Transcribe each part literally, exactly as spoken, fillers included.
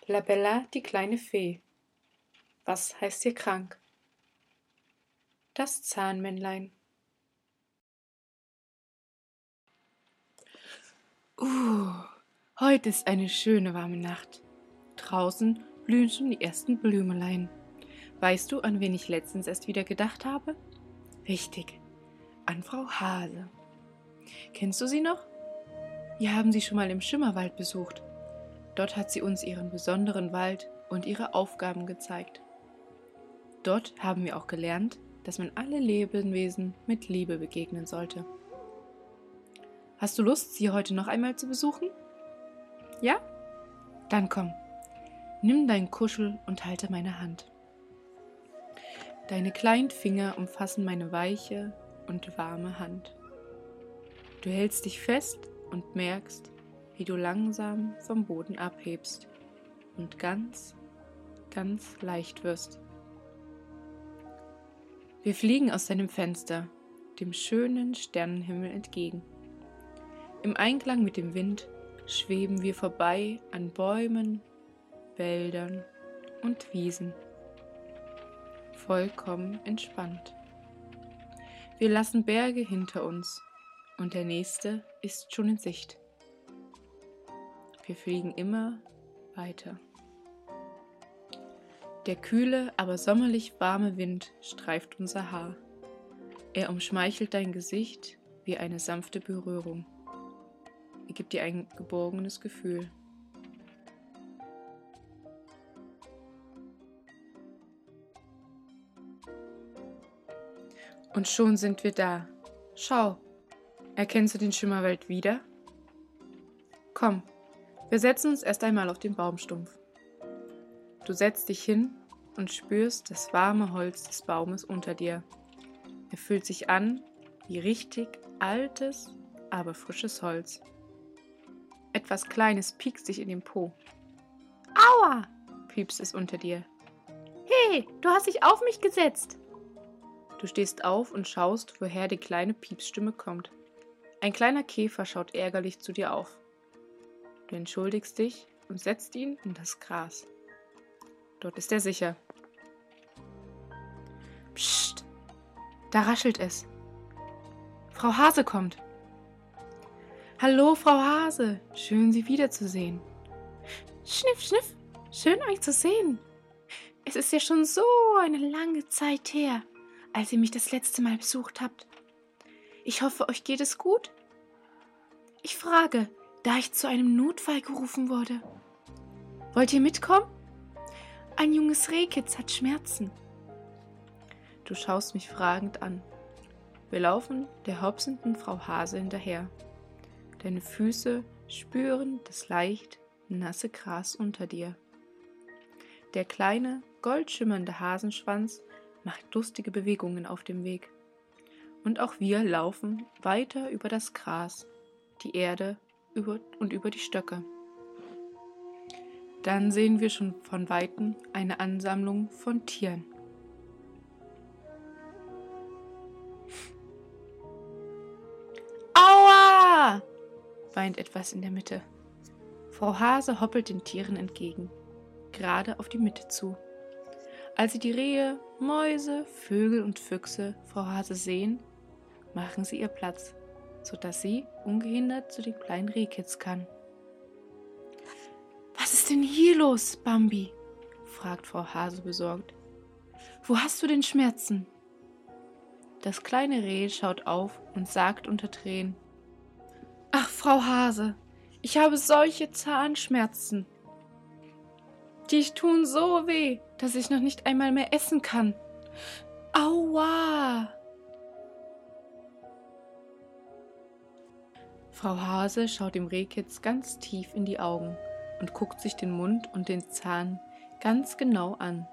Labella, die kleine Fee. Was heißt ihr krank? Das Zahnmännlein. Uh, heute ist eine schöne warme Nacht. Draußen blühen schon die ersten Blümelein. Weißt du, an wen ich letztens erst wieder gedacht habe? Richtig, an Frau Hase. Kennst du sie noch? Wir haben sie schon mal im Schimmerwald besucht. Dort hat sie uns ihren besonderen Wald und ihre Aufgaben gezeigt. Dort haben wir auch gelernt, dass man alle Lebewesen mit Liebe begegnen sollte. Hast du Lust, sie heute noch einmal zu besuchen? Ja? Dann komm, nimm dein Kuschel und halte meine Hand. Deine kleinen Finger umfassen meine weiche und warme Hand. Du hältst dich fest und merkst, wie du langsam vom Boden abhebst und ganz, ganz leicht wirst. Wir fliegen aus deinem Fenster, dem schönen Sternenhimmel entgegen. Im Einklang mit dem Wind schweben wir vorbei an Bäumen, Wäldern und Wiesen. Vollkommen entspannt. Wir lassen Berge hinter uns und der nächste ist schon in Sicht. Wir fliegen immer weiter. Der kühle, aber sommerlich warme Wind streift unser Haar. Er umschmeichelt dein Gesicht wie eine sanfte Berührung. Er gibt dir ein geborgenes Gefühl. Und schon sind wir da. Schau, erkennst du den Schimmerwald wieder? Komm, wir setzen uns erst einmal auf den Baumstumpf. Du setzt dich hin und spürst das warme Holz des Baumes unter dir. Er fühlt sich an wie richtig altes, aber frisches Holz. Etwas Kleines piekst dich in den Po. Aua, piepst es unter dir. Hey, du hast dich auf mich gesetzt. Du stehst auf und schaust, woher die kleine Piepsstimme kommt. Ein kleiner Käfer schaut ärgerlich zu dir auf. Du entschuldigst dich und setzt ihn in das Gras. Dort ist er sicher. Psst, da raschelt es. Frau Hase kommt. Hallo, Frau Hase, schön, Sie wiederzusehen. Schniff, schniff, schön, euch zu sehen. Es ist ja schon so eine lange Zeit her, als ihr mich das letzte Mal besucht habt. Ich hoffe, euch geht es gut. Ich frage, da ich zu einem Notfall gerufen wurde. Wollt ihr mitkommen? Ein junges Rehkitz hat Schmerzen. Du schaust mich fragend an. Wir laufen der hopsenden Frau Hase hinterher. Deine Füße spüren das leicht nasse Gras unter dir. Der kleine, goldschimmernde Hasenschwanz macht lustige Bewegungen auf dem Weg. Und auch wir laufen weiter über das Gras, die Erde über und über die Stöcke. Dann sehen wir schon von Weitem eine Ansammlung von Tieren. Aua! Weint etwas in der Mitte. Frau Hase hoppelt den Tieren entgegen, gerade auf die Mitte zu. Als sie die Rehe, Mäuse, Vögel und Füchse Frau Hase sehen, machen sie ihr Platz, sodass sie ungehindert zu den kleinen Rehkitz kann. Was ist denn hier los, Bambi? Fragt Frau Hase besorgt. Wo hast du denn Schmerzen? Das kleine Reh schaut auf und sagt unter Tränen: Ach, Frau Hase, ich habe solche Zahnschmerzen. Die tun so weh, dass ich noch nicht einmal mehr essen kann. Aua! Frau Hase schaut dem Rehkitz ganz tief in die Augen und guckt sich den Mund und den Zahn ganz genau an.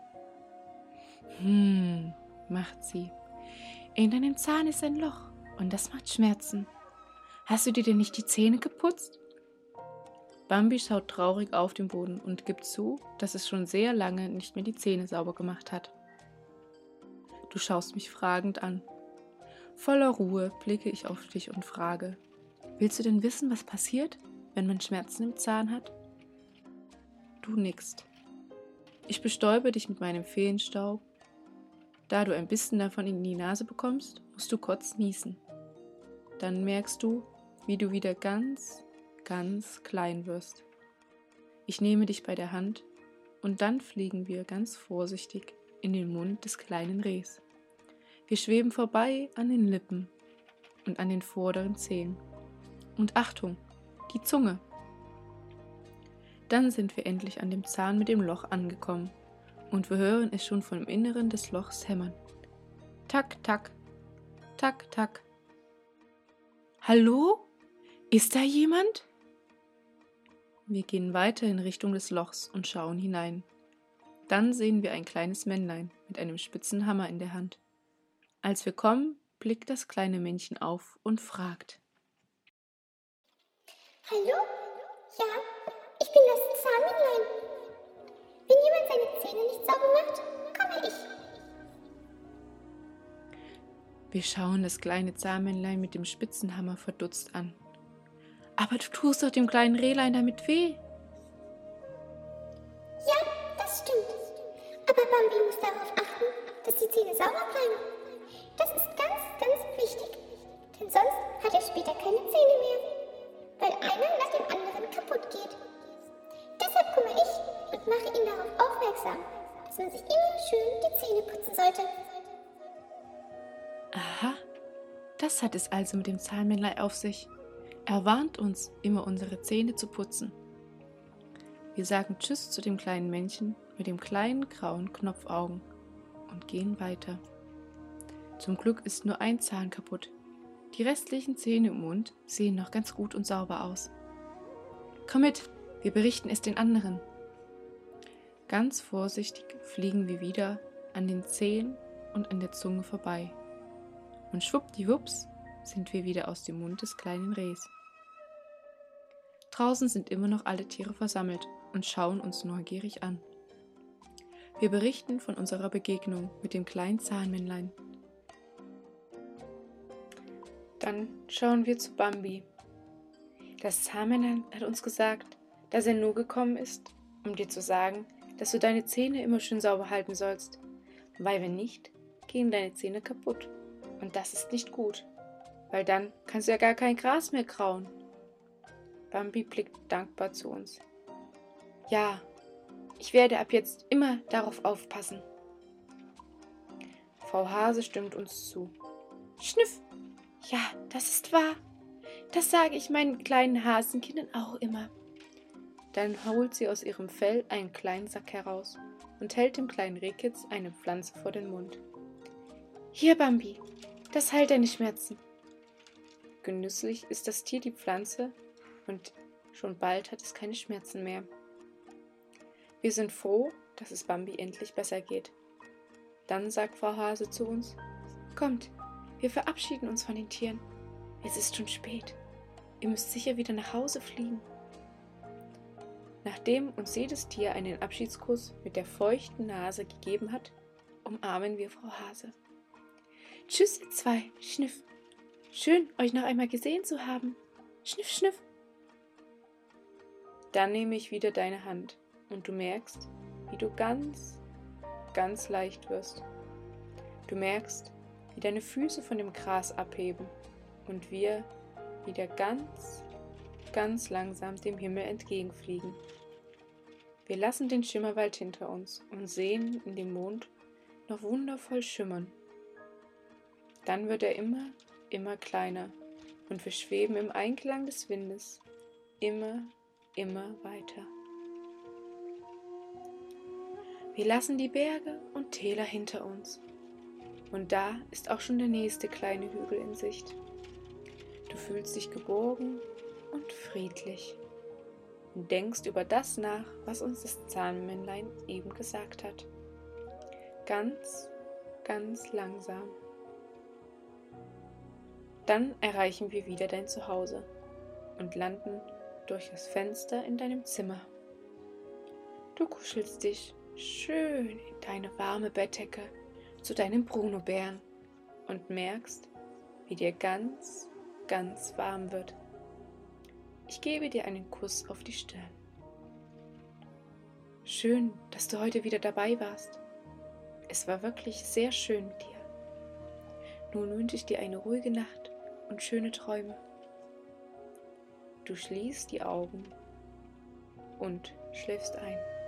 Hm, macht sie. In deinem Zahn ist ein Loch und das macht Schmerzen. Hast du dir denn nicht die Zähne geputzt? Bambi schaut traurig auf den Boden und gibt zu, dass es schon sehr lange nicht mehr die Zähne sauber gemacht hat. Du schaust mich fragend an. Voller Ruhe blicke ich auf dich und frage: Willst du denn wissen, was passiert, wenn man Schmerzen im Zahn hat? Du nickst. Ich bestäube dich mit meinem Feenstaub. Da du ein bisschen davon in die Nase bekommst, musst du kurz niesen. Dann merkst du, wie du wieder ganz, ganz klein wirst. Ich nehme dich bei der Hand und dann fliegen wir ganz vorsichtig in den Mund des kleinen Rehs. Wir schweben vorbei an den Lippen und an den vorderen Zähnen. Und Achtung, die Zunge. Dann sind wir endlich an dem Zahn mit dem Loch angekommen und wir hören es schon vom Inneren des Lochs hämmern. Tak, tak, tak, tak. Hallo? Ist da jemand? Wir gehen weiter in Richtung des Lochs und schauen hinein. Dann sehen wir ein kleines Männlein mit einem spitzen Hammer in der Hand. Als wir kommen, blickt das kleine Männchen auf und fragt. Hallo? Ja, ich bin das Zahnmännlein. Wenn jemand seine Zähne nicht sauber macht, komme ich. Wir schauen das kleine Zahnmännlein mit dem Spitzenhammer verdutzt an. Aber du tust doch dem kleinen Rehlein damit weh. Ja, das stimmt. Aber Bambi muss darauf achten, dass die Zähne sauber bleiben. Das ist ganz, ganz wichtig. Denn sonst hat er später keine Zähne mehr, weil einer nach dem anderen kaputt geht. Deshalb kümmere ich und mache ihn darauf aufmerksam, dass man sich immer schön die Zähne putzen sollte. Aha, das hat es also mit dem Zahnmännlein auf sich. Er warnt uns, immer unsere Zähne zu putzen. Wir sagen Tschüss zu dem kleinen Männchen mit dem kleinen grauen Knopfaugen und gehen weiter. Zum Glück ist nur ein Zahn kaputt. Die restlichen Zähne im Mund sehen noch ganz gut und sauber aus. Komm mit, wir berichten es den anderen. Ganz vorsichtig fliegen wir wieder an den Zähnen und an der Zunge vorbei. Und schwuppdiwupps sind wir wieder aus dem Mund des kleinen Rehs. Draußen sind immer noch alle Tiere versammelt und schauen uns neugierig an. Wir berichten von unserer Begegnung mit dem kleinen Zahnmännlein. Dann schauen wir zu Bambi. Das Zahnmännlein hat uns gesagt, dass er nur gekommen ist, um dir zu sagen, dass du deine Zähne immer schön sauber halten sollst, weil wenn nicht, gehen deine Zähne kaputt. Und das ist nicht gut, weil dann kannst du ja gar kein Gras mehr kauen. Bambi blickt dankbar zu uns. Ja, ich werde ab jetzt immer darauf aufpassen. Frau Hase stimmt uns zu. Schniff! Ja, das ist wahr. Das sage ich meinen kleinen Hasenkindern auch immer. Dann holt sie aus ihrem Fell einen kleinen Sack heraus und hält dem kleinen Rehkitz eine Pflanze vor den Mund. Hier, Bambi, das heilt deine Schmerzen. Genüsslich isst das Tier die Pflanze und schon bald hat es keine Schmerzen mehr. Wir sind froh, dass es Bambi endlich besser geht. Dann sagt Frau Hase zu uns, kommt, wir verabschieden uns von den Tieren. Es ist schon spät. Ihr müsst sicher wieder nach Hause fliegen. Nachdem uns jedes Tier einen Abschiedskuss mit der feuchten Nase gegeben hat, umarmen wir Frau Hase. Tschüss, ihr zwei, Schniff. Schön, euch noch einmal gesehen zu haben. Schniff, schniff. Dann nehme ich wieder deine Hand und du merkst, wie du ganz, ganz leicht wirst. Du merkst, wie deine Füße von dem Gras abheben und wir wieder ganz, ganz langsam dem Himmel entgegenfliegen. Wir lassen den Schimmerwald hinter uns und sehen in dem Mond noch wundervoll schimmern. Dann wird er immer, immer kleiner und wir schweben im Einklang des Windes immer, immer weiter. Wir lassen die Berge und Täler hinter uns. Und da ist auch schon der nächste kleine Hügel in Sicht. Du fühlst dich geborgen und friedlich und denkst über das nach, was uns das Zahnmännlein eben gesagt hat. Ganz, ganz langsam. Dann erreichen wir wieder dein Zuhause und landen durch das Fenster in deinem Zimmer. Du kuschelst dich schön in deine warme Bettdecke zu deinem Brunobären und merkst, wie dir ganz, ganz warm wird. Ich gebe dir einen Kuss auf die Stirn. Schön, dass du heute wieder dabei warst. Es war wirklich sehr schön mit dir. Nun wünsche ich dir eine ruhige Nacht und schöne Träume. Du schließt die Augen und schläfst ein.